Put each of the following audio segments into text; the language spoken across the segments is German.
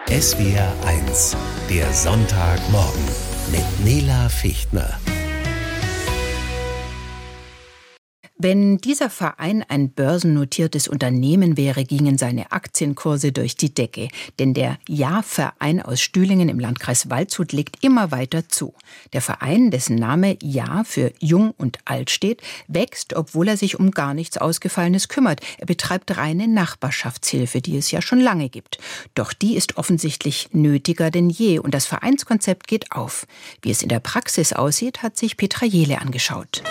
SWR 1, der Sonntagmorgen mit Nela Fichtner. Wenn dieser Verein ein börsennotiertes Unternehmen wäre, gingen seine Aktienkurse durch die Decke. Denn der Ja-Verein aus Stühlingen im Landkreis Waldshut legt immer weiter zu. Der Verein, dessen Name Ja für Jung und Alt steht, wächst, obwohl er sich um gar nichts Ausgefallenes kümmert. Er betreibt reine Nachbarschaftshilfe, die es ja schon lange gibt. Doch die ist offensichtlich nötiger denn je und das Vereinskonzept geht auf. Wie es in der Praxis aussieht, hat sich Petra Jehle angeschaut.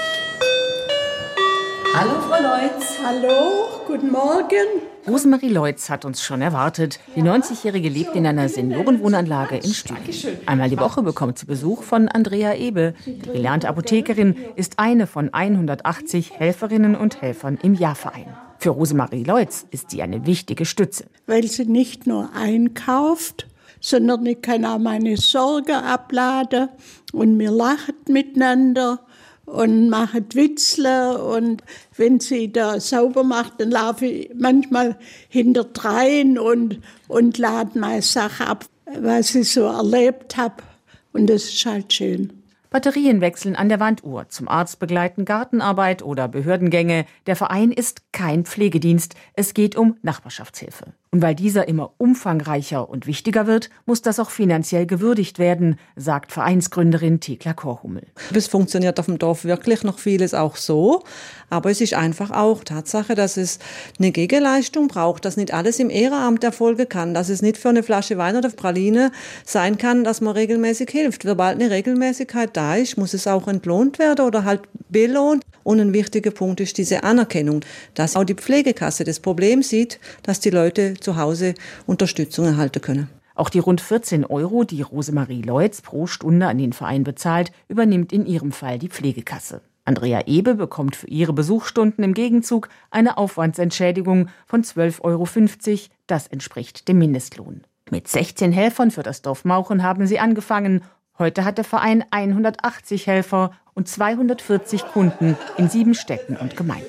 Hallo Frau Leutz. Hallo, guten Morgen. Rosemarie Leutz hat uns schon erwartet. Die 90-Jährige lebt in einer Seniorenwohnanlage in Stühlingen. Einmal die Woche bekommt sie Besuch von Andrea Ebe. Die gelernte Apothekerin ist eine von 180 Helferinnen und Helfern im Ja-Verein. Für Rosemarie Leutz ist sie eine wichtige Stütze. Weil sie nicht nur einkauft, sondern ich kann auch meine Sorgen abladen und wir lachen miteinander. Und machen Witzle und wenn sie da sauber macht, dann laufe ich manchmal hinterdrein und lade meine Sachen ab, was ich so erlebt habe. Und das ist halt schön. Batterien wechseln an der Wanduhr, zum Arzt begleiten, Gartenarbeit oder Behördengänge. Der Verein ist kein Pflegedienst, es geht um Nachbarschaftshilfe. Und weil dieser immer umfangreicher und wichtiger wird, muss das auch finanziell gewürdigt werden, sagt Vereinsgründerin Thekla Korhummel. Es funktioniert auf dem Dorf wirklich noch vieles auch so, aber es ist einfach auch Tatsache, dass es eine Gegenleistung braucht, dass nicht alles im Ehrenamt erfolgen kann, dass es nicht für eine Flasche Wein oder Praline sein kann, dass man regelmäßig hilft. Sobald eine Regelmäßigkeit da ist, muss es auch entlohnt werden oder halt belohnt. Und ein wichtiger Punkt ist diese Anerkennung, dass auch die Pflegekasse das Problem sieht, dass die Leute zu Hause Unterstützung erhalten können. Auch die rund 14 €, die Rosemarie Leutz pro Stunde an den Verein bezahlt, übernimmt in ihrem Fall die Pflegekasse. Andrea Ebe bekommt für ihre Besuchsstunden im Gegenzug eine Aufwandsentschädigung von 12,50 €. Das entspricht dem Mindestlohn. Mit 16 Helfern für das Dorf Mauchen haben sie angefangen. Heute hat der Verein 180 Helfer und 240 Kunden in 7 Städten und Gemeinden.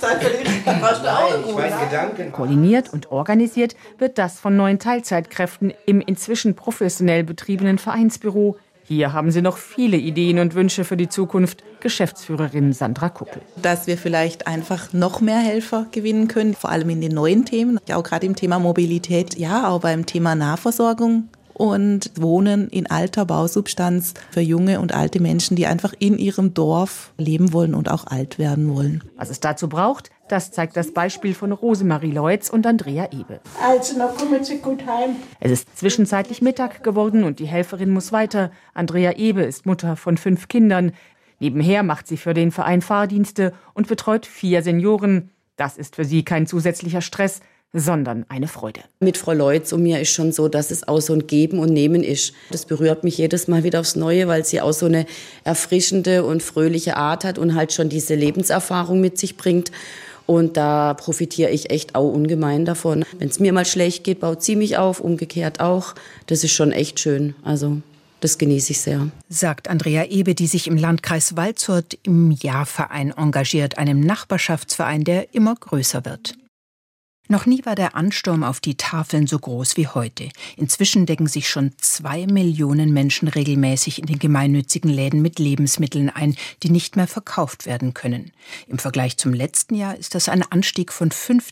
Koordiniert und organisiert wird das von 9 Teilzeitkräften im inzwischen professionell betriebenen Vereinsbüro. Hier haben sie noch viele Ideen und Wünsche für die Zukunft. Geschäftsführerin Sandra Kuppel. Dass wir vielleicht einfach noch mehr Helfer gewinnen können, vor allem in den neuen Themen, auch gerade im Thema Mobilität, ja, auch beim Thema Nahversorgung. Und Wohnen in alter Bausubstanz für junge und alte Menschen, die einfach in ihrem Dorf leben wollen und auch alt werden wollen. Was es dazu braucht, das zeigt das Beispiel von Rosemarie Leutz und Andrea Ebe. Also, noch kommen Sie gut heim. Es ist zwischenzeitlich Mittag geworden und die Helferin muss weiter. Andrea Ebe ist Mutter von 5 Kindern. Nebenher macht sie für den Verein Fahrdienste und betreut 4 Senioren. Das ist für sie kein zusätzlicher Stress, sondern eine Freude. Mit Frau Leutz und mir ist schon so, dass es auch so ein Geben und Nehmen ist. Das berührt mich jedes Mal wieder aufs Neue, weil sie auch so eine erfrischende und fröhliche Art hat und halt schon diese Lebenserfahrung mit sich bringt. Und da profitiere ich echt auch ungemein davon. Wenn es mir mal schlecht geht, baut sie mich auf, umgekehrt auch. Das ist schon echt schön. Also das genieße ich sehr. Sagt Andrea Ebe, die sich im Landkreis Waldshut im Ja-Verein engagiert, einem Nachbarschaftsverein, der immer größer wird. Noch nie war der Ansturm auf die Tafeln so groß wie heute. Inzwischen decken sich schon 2 Millionen Menschen regelmäßig in den gemeinnützigen Läden mit Lebensmitteln ein, die nicht mehr verkauft werden können. Im Vergleich zum letzten Jahr ist das ein Anstieg von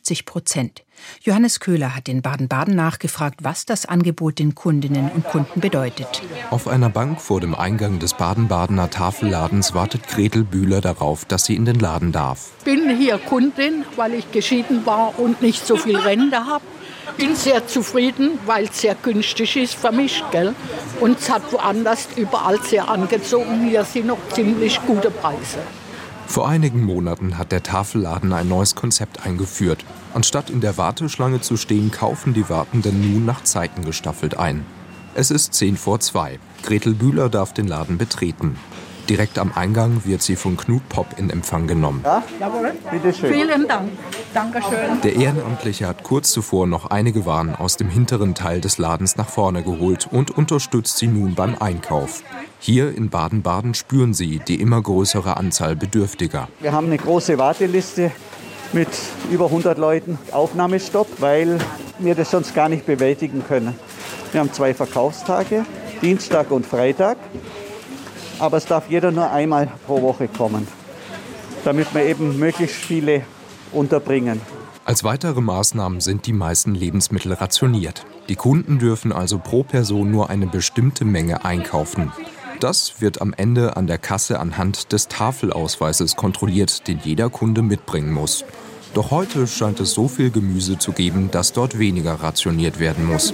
50%. Johannes Köhler hat in Baden-Baden nachgefragt, was das Angebot den Kundinnen und Kunden bedeutet. Auf einer Bank vor dem Eingang des Baden-Badener Tafelladens wartet Gretel Bühler darauf, dass sie in den Laden darf. Ich bin hier Kundin, weil ich geschieden war und nicht so viel Rente habe. Bin sehr zufrieden, weil es sehr günstig ist für mich, gell? Und es hat woanders überall sehr angezogen. Hier sind noch ziemlich gute Preise. Vor einigen Monaten hat der Tafelladen ein neues Konzept eingeführt. Anstatt in der Warteschlange zu stehen, kaufen die Wartenden nun nach Zeiten gestaffelt ein. Es ist 1:10. Gretel Bühler darf den Laden betreten. Direkt am Eingang wird sie von Knut Popp in Empfang genommen. Ja, jawohl. Bitte schön. Vielen Dank. Dankeschön. Der Ehrenamtliche hat kurz zuvor noch einige Waren aus dem hinteren Teil des Ladens nach vorne geholt und unterstützt sie nun beim Einkauf. Hier in Baden-Baden spüren sie die immer größere Anzahl Bedürftiger. Wir haben eine große Warteliste mit über 100 Leuten. Aufnahmestopp, weil wir das sonst gar nicht bewältigen können. Wir haben 2 Verkaufstage, Dienstag und Freitag. Aber es darf jeder nur einmal pro Woche kommen, damit wir eben möglichst viele unterbringen. Als weitere Maßnahmen sind die meisten Lebensmittel rationiert. Die Kunden dürfen also pro Person nur eine bestimmte Menge einkaufen. Das wird am Ende an der Kasse anhand des Tafelausweises kontrolliert, den jeder Kunde mitbringen muss. Doch heute scheint es so viel Gemüse zu geben, dass dort weniger rationiert werden muss.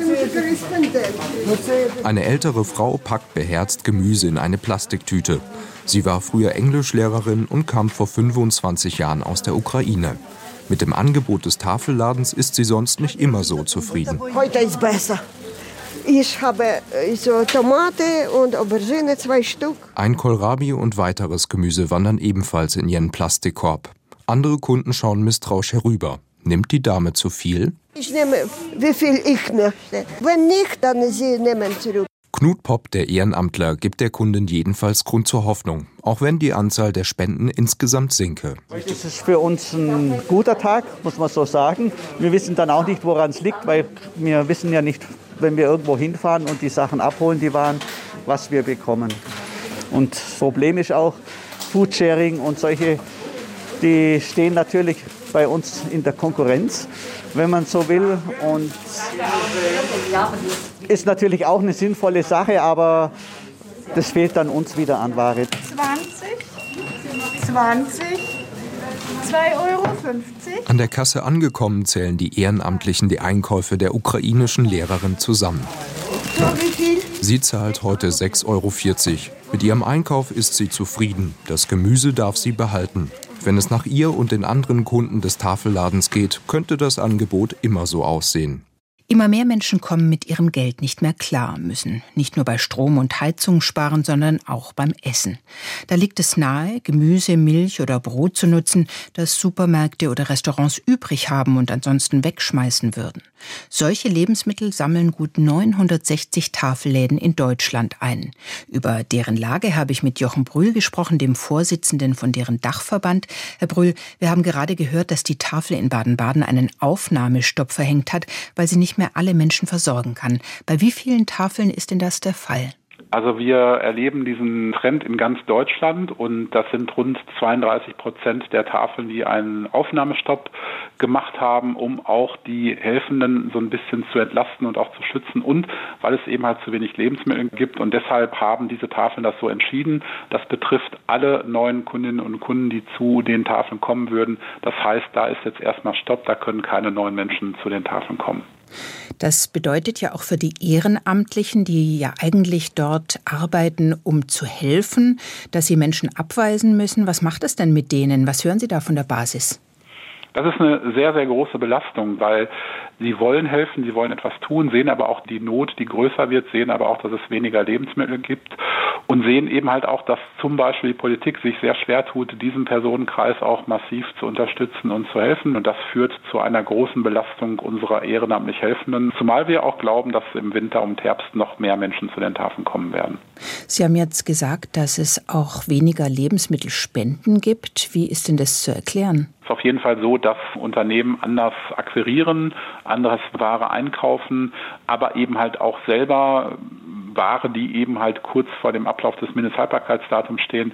Eine ältere Frau packt beherzt Gemüse in eine Plastiktüte. Sie war früher Englischlehrerin und kam vor 25 Jahren aus der Ukraine. Mit dem Angebot des Tafelladens ist sie sonst nicht immer so zufrieden. Heute ist besser. Ich habe so Tomate und Aubergine, 2 Stück. Ein Kohlrabi und weiteres Gemüse wandern ebenfalls in ihren Plastikkorb. Andere Kunden schauen misstrauisch herüber. Nimmt die Dame zu viel? Ich nehme, wie viel ich möchte. Wenn nicht, dann sie nehmen zurück. Knut Popp, der Ehrenamtler, gibt der Kundin jedenfalls Grund zur Hoffnung, auch wenn die Anzahl der Spenden insgesamt sinke. Heute ist es für uns ein guter Tag, muss man so sagen. Wir wissen dann auch nicht, woran es liegt, weil wir wissen ja nicht, wenn wir irgendwo hinfahren und die Sachen abholen, die Waren, was wir bekommen. Und das Problem ist auch, Foodsharing und solche, die stehen natürlich bei uns in der Konkurrenz, wenn man so will. Und ist natürlich auch eine sinnvolle Sache, aber das fehlt dann uns wieder an Ware. 20, 2,50 €. An der Kasse angekommen zählen die Ehrenamtlichen die Einkäufe der ukrainischen Lehrerin zusammen. Sie zahlt heute 6,40 €. Mit ihrem Einkauf ist sie zufrieden. Das Gemüse darf sie behalten. Wenn es nach ihr und den anderen Kunden des Tafelladens geht, könnte das Angebot immer so aussehen. Immer mehr Menschen kommen mit ihrem Geld nicht mehr klar, müssen nicht nur bei Strom und Heizung sparen, sondern auch beim Essen. Da liegt es nahe, Gemüse, Milch oder Brot zu nutzen, das Supermärkte oder Restaurants übrig haben und ansonsten wegschmeißen würden. Solche Lebensmittel sammeln gut 960 Tafelläden in Deutschland ein. Über deren Lage habe ich mit Jochen Brühl gesprochen, dem Vorsitzenden von deren Dachverband. Herr Brühl, wir haben gerade gehört, dass die Tafel in Baden-Baden einen Aufnahmestopp verhängt hat, weil sie nicht mehr alle Menschen versorgen kann. Bei wie vielen Tafeln ist denn das der Fall? Also wir erleben diesen Trend in ganz Deutschland und das sind rund 32% der Tafeln, die einen Aufnahmestopp gemacht haben, um auch die Helfenden so ein bisschen zu entlasten und auch zu schützen und weil es eben halt zu wenig Lebensmittel gibt und deshalb haben diese Tafeln das so entschieden. Das betrifft alle neuen Kundinnen und Kunden, die zu den Tafeln kommen würden. Das heißt, da ist jetzt erstmal Stopp, da können keine neuen Menschen zu den Tafeln kommen. Das bedeutet ja auch für die Ehrenamtlichen, die ja eigentlich dort arbeiten, um zu helfen, dass sie Menschen abweisen müssen. Was macht es denn mit denen? Was hören Sie da von der Basis? Das ist eine sehr, sehr große Belastung, weil sie wollen helfen, sie wollen etwas tun, sehen aber auch die Not, die größer wird, sehen aber auch, dass es weniger Lebensmittel gibt und sehen eben halt auch, dass zum Beispiel die Politik sich sehr schwer tut, diesen Personenkreis auch massiv zu unterstützen und zu helfen. Und das führt zu einer großen Belastung unserer ehrenamtlich Helfenden, zumal wir auch glauben, dass im Winter und Herbst noch mehr Menschen zu den Tafeln kommen werden. Sie haben jetzt gesagt, dass es auch weniger Lebensmittelspenden gibt. Wie ist denn das zu erklären? Es ist auf jeden Fall so, dass Unternehmen anders akquirieren, anderes Ware einkaufen, aber eben halt auch selber Ware, die eben halt kurz vor dem Ablauf des Mindesthaltbarkeitsdatums stehen,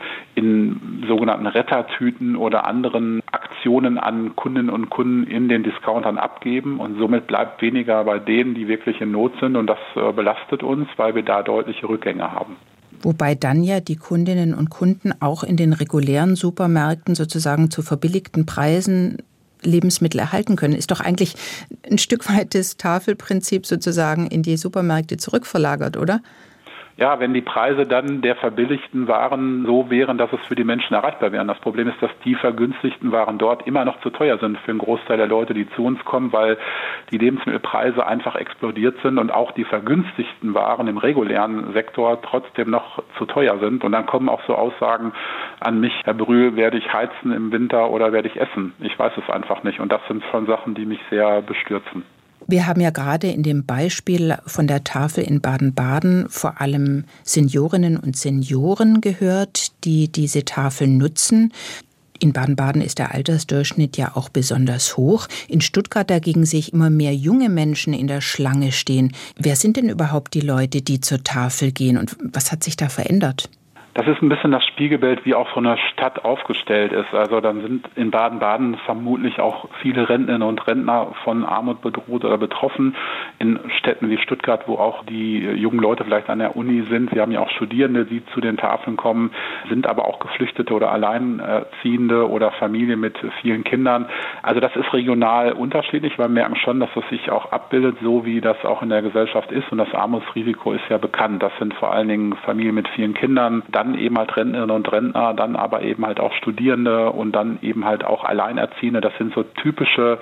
in sogenannten Rettertüten oder anderen Aktionen an Kundinnen und Kunden in den Discountern abgeben und somit bleibt weniger bei denen, die wirklich in Not sind und das belastet uns, weil wir da deutliche Rückgänge haben. Wobei dann ja die Kundinnen und Kunden auch in den regulären Supermärkten sozusagen zu verbilligten Preisen Lebensmittel erhalten können. Ist doch eigentlich ein Stück weit das Tafelprinzip sozusagen in die Supermärkte zurückverlagert, oder? Ja, wenn die Preise dann der verbilligten Waren so wären, dass es für die Menschen erreichbar wären. Das Problem ist, dass die vergünstigten Waren dort immer noch zu teuer sind für einen Großteil der Leute, die zu uns kommen, weil die Lebensmittelpreise einfach explodiert sind und auch die vergünstigten Waren im regulären Sektor trotzdem noch zu teuer sind. Und dann kommen auch so Aussagen an mich, Herr Brühl, werde ich heizen im Winter oder werde ich essen? Ich weiß es einfach nicht. Und das sind schon Sachen, die mich sehr bestürzen. Wir haben ja gerade in dem Beispiel von der Tafel in Baden-Baden vor allem Seniorinnen und Senioren gehört, die diese Tafel nutzen. In Baden-Baden ist der Altersdurchschnitt ja auch besonders hoch. In Stuttgart dagegen sehe ich immer mehr junge Menschen in der Schlange stehen. Wer sind denn überhaupt die Leute, die zur Tafel gehen und was hat sich da verändert? Das ist ein bisschen das Spiegelbild, wie auch so eine Stadt aufgestellt ist. Also dann sind in Baden-Baden vermutlich auch viele Rentnerinnen und Rentner von Armut bedroht oder betroffen. In Städten wie Stuttgart, wo auch die jungen Leute vielleicht an der Uni sind. Wir haben ja auch Studierende, die zu den Tafeln kommen, sind aber auch Geflüchtete oder Alleinerziehende oder Familien mit vielen Kindern. Also das ist regional unterschiedlich. Wir merken schon, dass das sich auch abbildet, so wie das auch in der Gesellschaft ist. Und das Armutsrisiko ist ja bekannt. Das sind vor allen Dingen Familien mit vielen Kindern. Dann eben halt Rentnerinnen und Rentner, dann aber eben halt auch Studierende und dann eben halt auch Alleinerziehende. Das sind so typische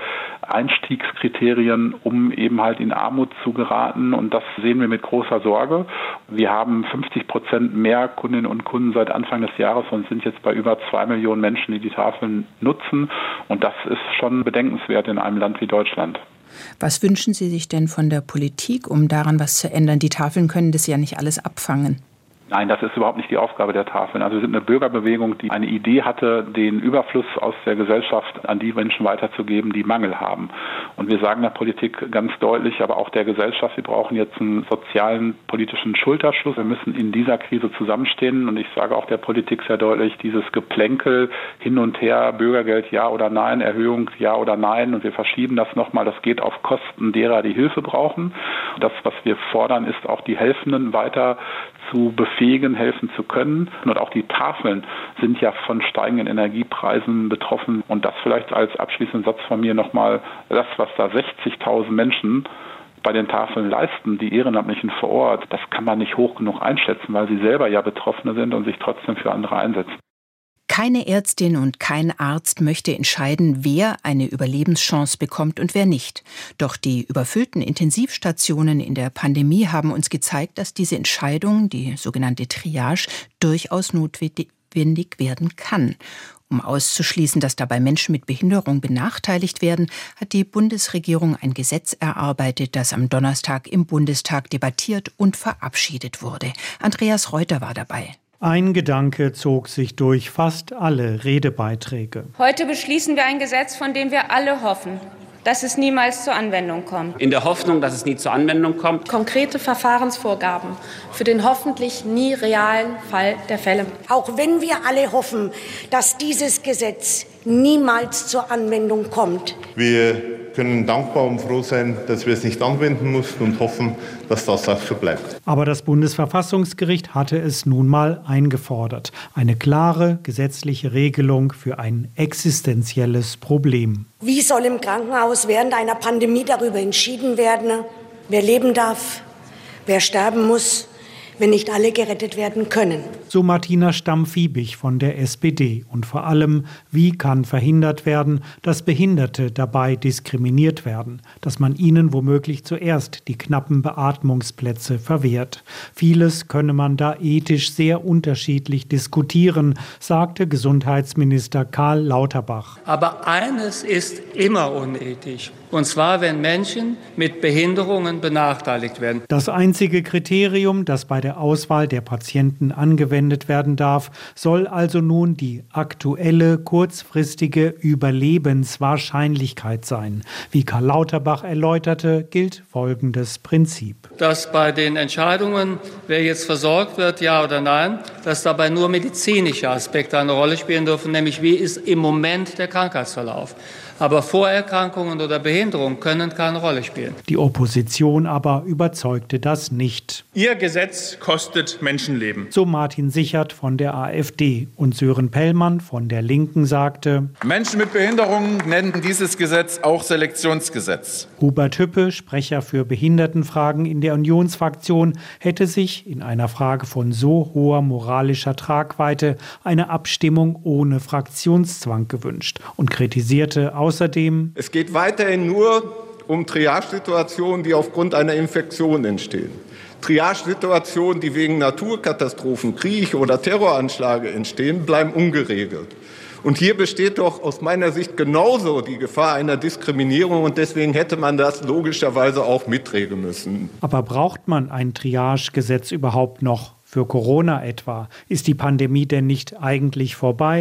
Einstiegskriterien, um eben halt in Armut zu geraten. Und das sehen wir mit großer Sorge. Wir haben 50% mehr Kundinnen und Kunden seit Anfang des Jahres und sind jetzt bei über 2 Millionen Menschen, die die Tafeln nutzen. Und das ist schon bedenkenswert in einem Land wie Deutschland. Was wünschen Sie sich denn von der Politik, um daran was zu ändern? Die Tafeln können das ja nicht alles abfangen. Nein, das ist überhaupt nicht die Aufgabe der Tafeln. Also wir sind eine Bürgerbewegung, die eine Idee hatte, den Überfluss aus der Gesellschaft an die Menschen weiterzugeben, die Mangel haben. Und wir sagen der Politik ganz deutlich, aber auch der Gesellschaft, wir brauchen jetzt einen sozialen, politischen Schulterschluss. Wir müssen in dieser Krise zusammenstehen. Und ich sage auch der Politik sehr deutlich, dieses Geplänkel hin und her, Bürgergeld ja oder nein, Erhöhung ja oder nein. Und wir verschieben das nochmal. Das geht auf Kosten derer, die Hilfe brauchen. Das, was wir fordern, ist auch die Helfenden weiter zu befähigen, helfen zu können. Und auch die Tafeln sind ja von steigenden Energiepreisen betroffen. Und das vielleicht als abschließenden Satz von mir nochmal, das, was da 60.000 Menschen bei den Tafeln leisten, die Ehrenamtlichen vor Ort, das kann man nicht hoch genug einschätzen, weil sie selber ja Betroffene sind und sich trotzdem für andere einsetzen. Keine Ärztin und kein Arzt möchte entscheiden, wer eine Überlebenschance bekommt und wer nicht. Doch die überfüllten Intensivstationen in der Pandemie haben uns gezeigt, dass diese Entscheidung, die sogenannte Triage, durchaus notwendig werden kann. Um auszuschließen, dass dabei Menschen mit Behinderung benachteiligt werden, hat die Bundesregierung ein Gesetz erarbeitet, das am Donnerstag im Bundestag debattiert und verabschiedet wurde. Andreas Reuter war dabei. Ein Gedanke zog sich durch fast alle Redebeiträge. Heute beschließen wir ein Gesetz, von dem wir alle hoffen, dass es niemals zur Anwendung kommt. In der Hoffnung, dass es nie zur Anwendung kommt. Konkrete Verfahrensvorgaben für den hoffentlich nie realen Fall der Fälle. Auch wenn wir alle hoffen, dass dieses Gesetz niemals zur Anwendung kommt. Wir können dankbar und froh sein, dass wir es nicht anwenden mussten und hoffen, dass das auch so bleibt. Aber das Bundesverfassungsgericht hatte es nun mal eingefordert. Eine klare gesetzliche Regelung für ein existenzielles Problem. Wie soll im Krankenhaus während einer Pandemie darüber entschieden werden, wer leben darf, wer sterben muss, wenn nicht alle gerettet werden können? So Martina Stamm-Fiebig von der SPD. Und vor allem, wie kann verhindert werden, dass Behinderte dabei diskriminiert werden, dass man ihnen womöglich zuerst die knappen Beatmungsplätze verwehrt. Vieles könne man da ethisch sehr unterschiedlich diskutieren, sagte Gesundheitsminister Karl Lauterbach. Aber eines ist immer unethisch, und zwar, wenn Menschen mit Behinderungen benachteiligt werden. Das einzige Kriterium, das bei der Auswahl der Patienten angewendet werden darf, soll also nun die aktuelle kurzfristige Überlebenswahrscheinlichkeit sein. Wie Karl Lauterbach erläuterte, gilt folgendes Prinzip. Dass bei den Entscheidungen, wer jetzt versorgt wird, ja oder nein, dass dabei nur medizinische Aspekte eine Rolle spielen dürfen, nämlich wie ist im Moment der Krankheitsverlauf. Aber Vorerkrankungen oder Behinderungen können keine Rolle spielen. Die Opposition aber überzeugte das nicht. Ihr Gesetz kostet Menschenleben. So Martin Sichert von der AfD. Und Sören Pellmann von der Linken sagte: Menschen mit Behinderungen nennen dieses Gesetz auch Selektionsgesetz. Hubert Hüppe, Sprecher für Behindertenfragen in der Unionsfraktion, hätte sich in einer Frage von so hoher moralischer Tragweite eine Abstimmung ohne Fraktionszwang gewünscht und kritisierte außerdem: Es geht weiterhin nur um Triage-Situationen, die aufgrund einer Infektion entstehen. Triage-Situationen, die wegen Naturkatastrophen, Krieg oder Terroranschläge entstehen, bleiben ungeregelt. Und hier besteht doch aus meiner Sicht genauso die Gefahr einer Diskriminierung und deswegen hätte man das logischerweise auch mitregeln müssen. Aber braucht man ein Triage-Gesetz überhaupt noch? Für Corona etwa? Ist die Pandemie denn nicht eigentlich vorbei?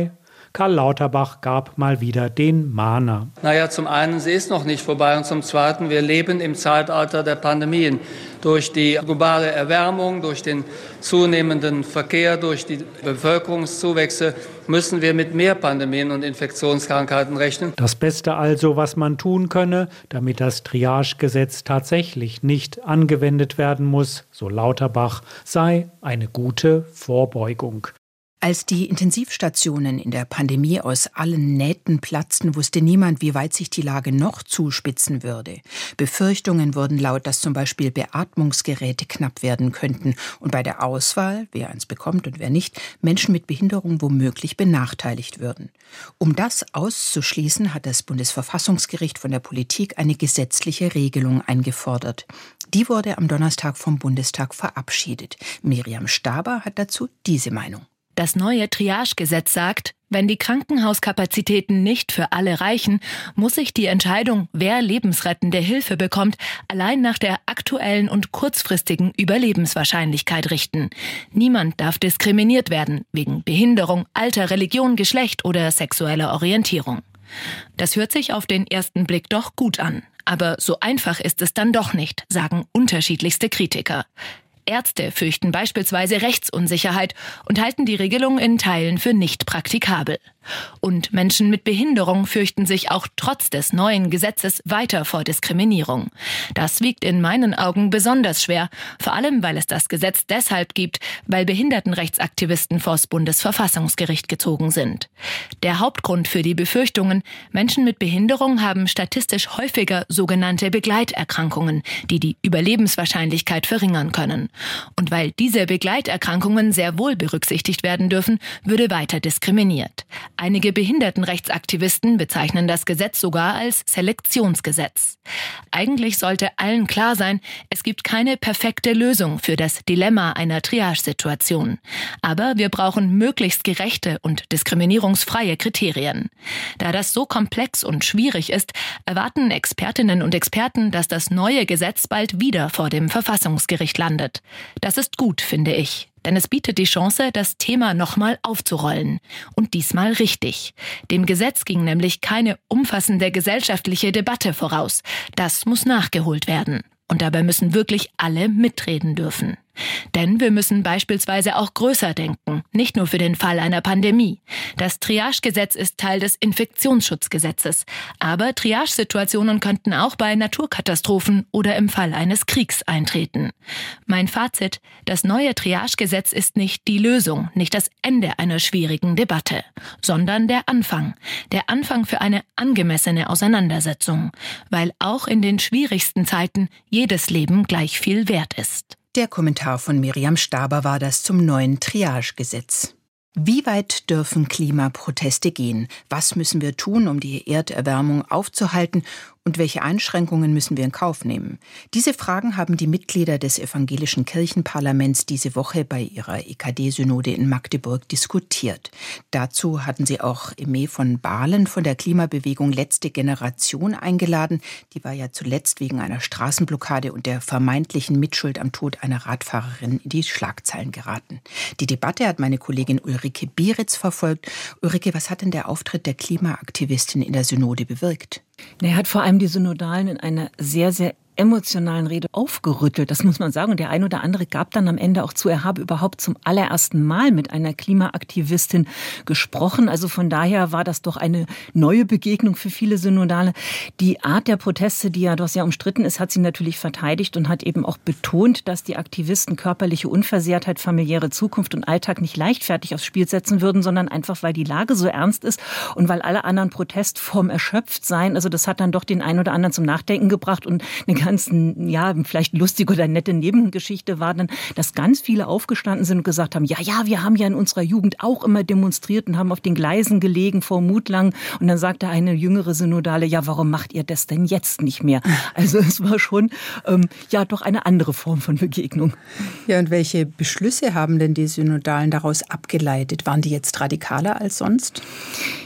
Karl Lauterbach gab mal wieder den Mahner. Naja, zum einen, sie ist noch nicht vorbei und zum zweiten, wir leben im Zeitalter der Pandemien. Durch die globale Erwärmung, durch den zunehmenden Verkehr, durch die Bevölkerungszuwächse müssen wir mit mehr Pandemien und Infektionskrankheiten rechnen. Das Beste also, was man tun könne, damit das Triagegesetz tatsächlich nicht angewendet werden muss, so Lauterbach, sei eine gute Vorbeugung. Als die Intensivstationen in der Pandemie aus allen Nähten platzten, wusste niemand, wie weit sich die Lage noch zuspitzen würde. Befürchtungen wurden laut, dass zum Beispiel Beatmungsgeräte knapp werden könnten und bei der Auswahl, wer eins bekommt und wer nicht, Menschen mit Behinderung womöglich benachteiligt würden. Um das auszuschließen, hat das Bundesverfassungsgericht von der Politik eine gesetzliche Regelung eingefordert. Die wurde am Donnerstag vom Bundestag verabschiedet. Miriam Staber hat dazu diese Meinung. Das neue Triagegesetz sagt, wenn die Krankenhauskapazitäten nicht für alle reichen, muss sich die Entscheidung, wer lebensrettende Hilfe bekommt, allein nach der aktuellen und kurzfristigen Überlebenswahrscheinlichkeit richten. Niemand darf diskriminiert werden, wegen Behinderung, Alter, Religion, Geschlecht oder sexueller Orientierung. Das hört sich auf den ersten Blick doch gut an. Aber so einfach ist es dann doch nicht, sagen unterschiedlichste Kritiker. Ärzte fürchten beispielsweise Rechtsunsicherheit und halten die Regelung in Teilen für nicht praktikabel. Und Menschen mit Behinderung fürchten sich auch trotz des neuen Gesetzes weiter vor Diskriminierung. Das wiegt in meinen Augen besonders schwer, vor allem weil es das Gesetz deshalb gibt, weil Behindertenrechtsaktivisten vors Bundesverfassungsgericht gezogen sind. Der Hauptgrund für die Befürchtungen: Menschen mit Behinderung haben statistisch häufiger sogenannte Begleiterkrankungen, die die Überlebenswahrscheinlichkeit verringern können. Und weil diese Begleiterkrankungen sehr wohl berücksichtigt werden dürfen, würde weiter diskriminiert. Einige Behindertenrechtsaktivisten bezeichnen das Gesetz sogar als Selektionsgesetz. Eigentlich sollte allen klar sein, es gibt keine perfekte Lösung für das Dilemma einer Triagesituation. Aber wir brauchen möglichst gerechte und diskriminierungsfreie Kriterien. Da das so komplex und schwierig ist, erwarten Expertinnen und Experten, dass das neue Gesetz bald wieder vor dem Verfassungsgericht landet. Das ist gut, finde ich. Denn es bietet die Chance, das Thema nochmal aufzurollen. Und diesmal richtig. Dem Gesetz ging nämlich keine umfassende gesellschaftliche Debatte voraus. Das muss nachgeholt werden. Und dabei müssen wirklich alle mitreden dürfen. Denn wir müssen beispielsweise auch größer denken, nicht nur für den Fall einer Pandemie. Das Triagegesetz ist Teil des Infektionsschutzgesetzes. Aber Triagesituationen könnten auch bei Naturkatastrophen oder im Fall eines Kriegs eintreten. Mein Fazit: Das neue Triagegesetz ist nicht die Lösung, nicht das Ende einer schwierigen Debatte, sondern der Anfang. Der Anfang für eine angemessene Auseinandersetzung. Weil auch in den schwierigsten Zeiten jedes Leben gleich viel wert ist. Der Kommentar von Miriam Staber war das zum neuen Triagegesetz. Wie weit dürfen Klimaproteste gehen? Was müssen wir tun, um die Erderwärmung aufzuhalten? Und welche Einschränkungen müssen wir in Kauf nehmen? Diese Fragen haben die Mitglieder des Evangelischen Kirchenparlaments diese Woche bei ihrer EKD-Synode in Magdeburg diskutiert. Dazu hatten sie auch Aimee von Balen von der Klimabewegung Letzte Generation eingeladen. Die war ja zuletzt wegen einer Straßenblockade und der vermeintlichen Mitschuld am Tod einer Radfahrerin in die Schlagzeilen geraten. Die Debatte hat meine Kollegin Ulrike Bieritz verfolgt. Ulrike, was hat denn der Auftritt der Klimaaktivistin in der Synode bewirkt? Er hat vor allem die Synodalen in einer sehr, sehr emotionalen Rede aufgerüttelt, das muss man sagen. Und der ein oder andere gab dann am Ende auch zu, er habe überhaupt zum allerersten Mal mit einer Klimaaktivistin gesprochen. Also von daher war das doch eine neue Begegnung für viele Synodale. Die Art der Proteste, die ja doch sehr umstritten ist, hat sie natürlich verteidigt und hat eben auch betont, dass die Aktivisten körperliche Unversehrtheit, familiäre Zukunft und Alltag nicht leichtfertig aufs Spiel setzen würden, sondern einfach, weil die Lage so ernst ist und weil alle anderen Protestformen erschöpft seien. Also das hat dann doch den einen oder anderen zum Nachdenken gebracht und eine ganzen, ja, vielleicht lustige oder nette Nebengeschichte war dann, dass ganz viele aufgestanden sind und gesagt haben, ja, wir haben ja in unserer Jugend auch immer demonstriert und haben auf den Gleisen gelegen vor Mutlang. Und dann sagte eine jüngere Synodale, ja, warum macht ihr das denn jetzt nicht mehr? Also es war schon, doch eine andere Form von Begegnung. Ja, und welche Beschlüsse haben denn die Synodalen daraus abgeleitet? Waren die jetzt radikaler als sonst?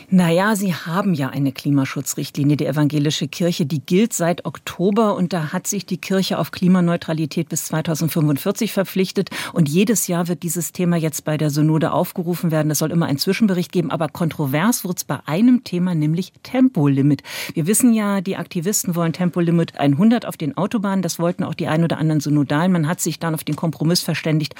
Naja, sie haben ja eine Klimaschutzrichtlinie, die evangelische Kirche, die gilt seit Oktober und da hat sich die Kirche auf Klimaneutralität bis 2045 verpflichtet und jedes Jahr wird dieses Thema jetzt bei der Synode aufgerufen werden. Es soll immer einen Zwischenbericht geben, aber kontrovers wird es bei einem Thema, nämlich Tempolimit. Wir wissen ja, die Aktivisten wollen Tempolimit 100 auf den Autobahnen, das wollten auch die ein oder anderen Synodalen. Man hat sich dann auf den Kompromiss verständigt,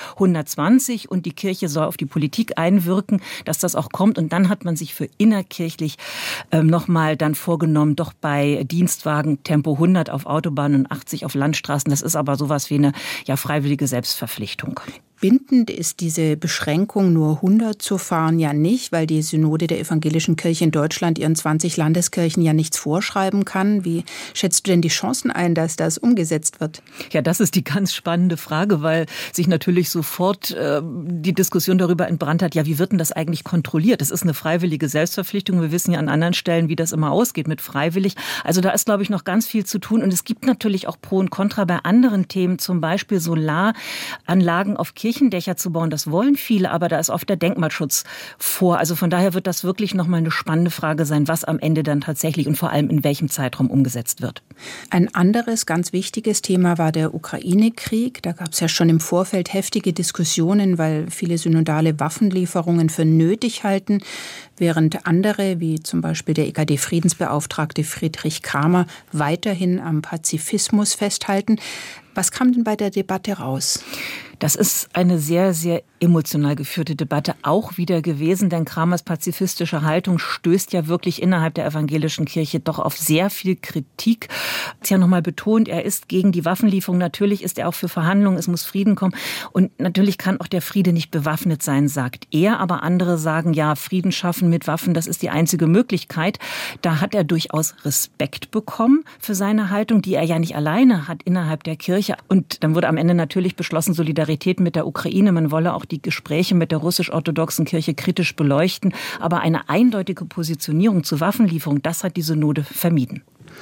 120 und die Kirche soll auf die Politik einwirken, dass das auch kommt und dann hat man sich für innerkirchlich nochmal dann vorgenommen, doch bei Dienstwagen Tempo 100 auf Autobahnen und 80 auf Landstraßen. Das ist aber sowas wie eine freiwillige Selbstverpflichtung. Bindend ist diese Beschränkung, nur 100 zu fahren, ja nicht, weil die Synode der Evangelischen Kirche in Deutschland ihren 20 Landeskirchen ja nichts vorschreiben kann. Wie schätzt du denn die Chancen ein, dass das umgesetzt wird? Ja, das ist die ganz spannende Frage, weil sich natürlich sofort die Diskussion darüber entbrannt hat, ja, wie wird denn das eigentlich kontrolliert? Es ist eine freiwillige Selbstverpflichtung. Wir wissen ja an anderen Stellen, wie das immer ausgeht mit freiwillig. Also da ist, glaube ich, noch ganz viel zu tun. Und es gibt natürlich auch Pro und Contra bei anderen Themen, zum Beispiel Solaranlagen auf Kirchendächer zu bauen. Das wollen viele, aber da ist oft der Denkmalschutz vor. Also von daher wird das wirklich nochmal eine spannende Frage sein, was am Ende dann tatsächlich und vor allem in welchem Zeitraum umgesetzt wird. Ein anderes ganz wichtiges Thema war der Ukraine-Krieg. Da gab es ja schon im Vorfeld heftige Diskussionen, weil viele Synodale Waffenlieferungen für nötig halten, während andere, wie zum Beispiel der EKD-Friedensbeauftragte Friedrich Kramer, weiterhin am Pazifismus festhalten. Was kam denn bei der Debatte raus? Das ist eine sehr, sehr emotional geführte Debatte auch wieder gewesen, denn Kramers pazifistische Haltung stößt ja wirklich innerhalb der evangelischen Kirche doch auf sehr viel Kritik. Er hat ja nochmal betont, er ist gegen die Waffenlieferung. Natürlich ist er auch für Verhandlungen, es muss Frieden kommen. Und natürlich kann auch der Friede nicht bewaffnet sein, sagt er. Aber andere sagen, ja, Frieden schaffen mit Waffen, das ist die einzige Möglichkeit. Da hat er durchaus Respekt bekommen für seine Haltung, die er ja nicht alleine hat innerhalb der Kirche. Und dann wurde am Ende natürlich beschlossen, Solidarität mit der Ukraine. Man wolle auch die Gespräche mit der russisch-orthodoxen Kirche kritisch beleuchten. Aber eine eindeutige Positionierung zu Waffenlieferung, das hat die Synode vermieden.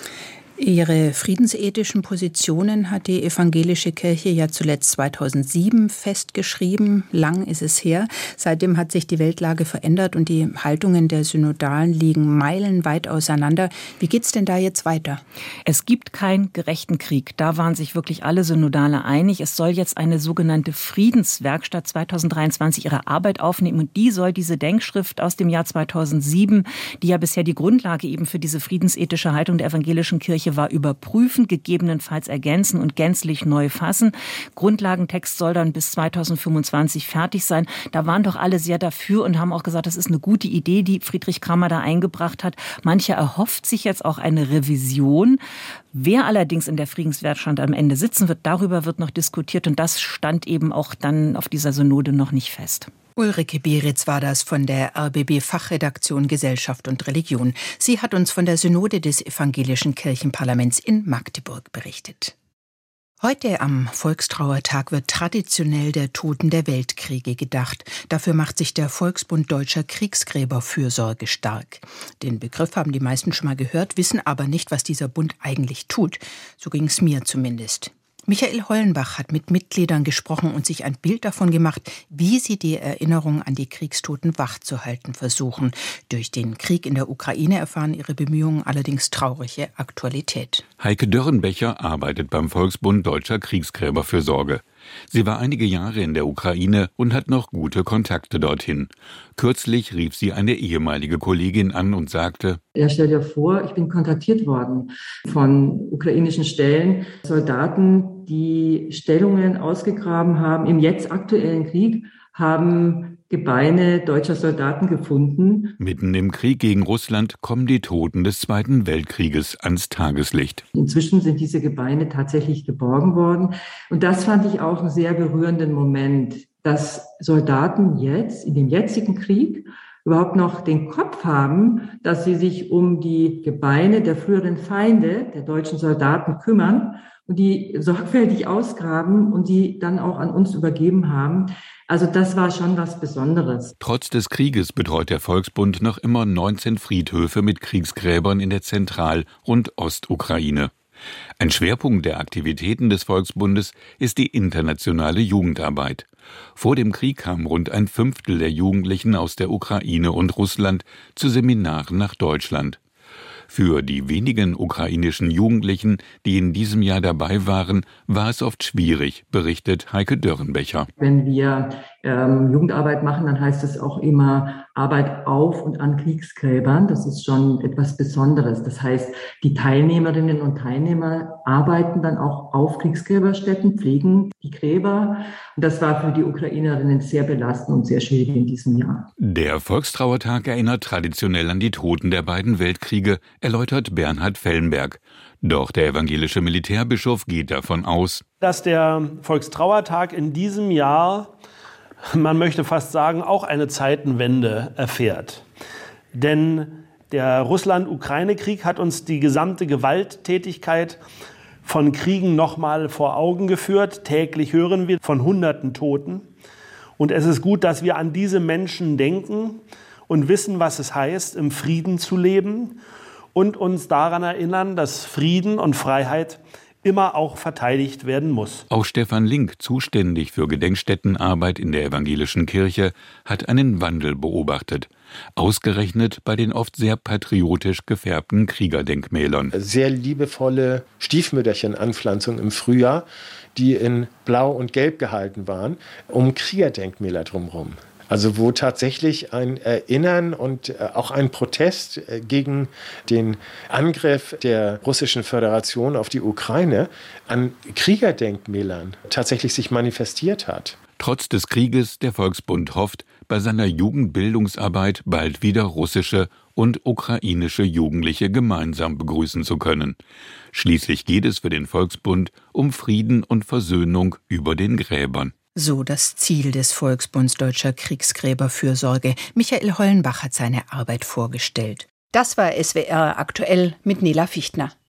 Ihre friedensethischen Positionen hat die evangelische Kirche ja zuletzt 2007 festgeschrieben. Lang ist es her. Seitdem hat sich die Weltlage verändert und die Haltungen der Synodalen liegen meilenweit auseinander. Wie geht's denn da jetzt weiter? Es gibt keinen gerechten Krieg. Da waren sich wirklich alle Synodale einig. Es soll jetzt eine sogenannte Friedenswerkstatt 2023 ihre Arbeit aufnehmen und die soll diese Denkschrift aus dem Jahr 2007, die ja bisher die Grundlage eben für diese friedensethische Haltung der evangelischen Kirche war, überprüfen, gegebenenfalls ergänzen und gänzlich neu fassen. Grundlagentext soll dann bis 2025 fertig sein. Da waren doch alle sehr dafür und haben auch gesagt, das ist eine gute Idee, die Friedrich Kramer da eingebracht hat. Mancher erhofft sich jetzt auch eine Revision. Wer allerdings in der Friedenswerkstatt am Ende sitzen wird, darüber wird noch diskutiert und das stand eben auch dann auf dieser Synode noch nicht fest. Ulrike Bieritz war das von der RBB-Fachredaktion Gesellschaft und Religion. Sie hat uns von der Synode des Evangelischen Kirchenparlaments in Magdeburg berichtet. Heute am Volkstrauertag wird traditionell der Toten der Weltkriege gedacht. Dafür macht sich der Volksbund Deutscher Kriegsgräberfürsorge stark. Den Begriff haben die meisten schon mal gehört, wissen aber nicht, was dieser Bund eigentlich tut. So ging es mir zumindest. Michael Hollenbach hat mit Mitgliedern gesprochen und sich ein Bild davon gemacht, wie sie die Erinnerung an die Kriegstoten wachzuhalten versuchen. Durch den Krieg in der Ukraine erfahren ihre Bemühungen allerdings traurige Aktualität. Heike Dörrenbecher arbeitet beim Volksbund Deutscher Kriegsgräberfürsorge. Sie war einige Jahre in der Ukraine und hat noch gute Kontakte dorthin. Kürzlich rief sie eine ehemalige Kollegin an und sagte: Ja, stell dir vor, ich bin kontaktiert worden von ukrainischen Stellen, Soldaten, die Stellungen ausgegraben haben im jetzt aktuellen Krieg, haben Gebeine deutscher Soldaten gefunden. Mitten im Krieg gegen Russland kommen die Toten des Zweiten Weltkrieges ans Tageslicht. Inzwischen sind diese Gebeine tatsächlich geborgen worden. Und das fand ich auch einen sehr berührenden Moment, dass Soldaten jetzt, in dem jetzigen Krieg, überhaupt noch den Kopf haben, dass sie sich um die Gebeine der früheren Feinde, der deutschen Soldaten, kümmern und die sorgfältig ausgraben und die dann auch an uns übergeben haben. Also das war schon was Besonderes. Trotz des Krieges betreut der Volksbund noch immer 19 Friedhöfe mit Kriegsgräbern in der Zentral- und Ostukraine. Ein Schwerpunkt der Aktivitäten des Volksbundes ist die internationale Jugendarbeit. Vor dem Krieg kam rund ein Fünftel der Jugendlichen aus der Ukraine und Russland zu Seminaren nach Deutschland. Für die wenigen ukrainischen Jugendlichen, die in diesem Jahr dabei waren, war es oft schwierig, berichtet Heike Dörrenbecher. Wenn wir Jugendarbeit machen, dann heißt es auch immer Arbeit auf und an Kriegsgräbern. Das ist schon etwas Besonderes. Das heißt, die Teilnehmerinnen und Teilnehmer arbeiten dann auch auf Kriegsgräberstätten, pflegen die Gräber. Und das war für die Ukrainerinnen sehr belastend und sehr schwierig in diesem Jahr. Der Volkstrauertag erinnert traditionell an die Toten der beiden Weltkriege, erläutert Bernhard Fellenberg. Doch der evangelische Militärbischof geht davon aus, dass der Volkstrauertag in diesem Jahr, man möchte fast sagen, auch eine Zeitenwende erfährt. Denn der Russland-Ukraine-Krieg hat uns die gesamte Gewalttätigkeit von Kriegen nochmal vor Augen geführt. Täglich hören wir von Hunderten Toten. Und es ist gut, dass wir an diese Menschen denken und wissen, was es heißt, im Frieden zu leben und uns daran erinnern, dass Frieden und Freiheit immer auch verteidigt werden muss. Auch Stefan Link, zuständig für Gedenkstättenarbeit in der evangelischen Kirche, hat einen Wandel beobachtet. Ausgerechnet bei den oft sehr patriotisch gefärbten Kriegerdenkmälern. Sehr liebevolle Stiefmütterchen-Anpflanzungen im Frühjahr, die in Blau und Gelb gehalten waren, um Kriegerdenkmäler drumherum. Also wo tatsächlich ein Erinnern und auch ein Protest gegen den Angriff der Russischen Föderation auf die Ukraine an Kriegerdenkmälern tatsächlich sich manifestiert hat. Trotz des Krieges, der Volksbund hofft, bei seiner Jugendbildungsarbeit bald wieder russische und ukrainische Jugendliche gemeinsam begrüßen zu können. Schließlich geht es für den Volksbund um Frieden und Versöhnung über den Gräbern. So das Ziel des Volksbunds Deutscher Kriegsgräberfürsorge. Michael Hollenbach hat seine Arbeit vorgestellt. Das war SWR aktuell mit Nela Fichtner.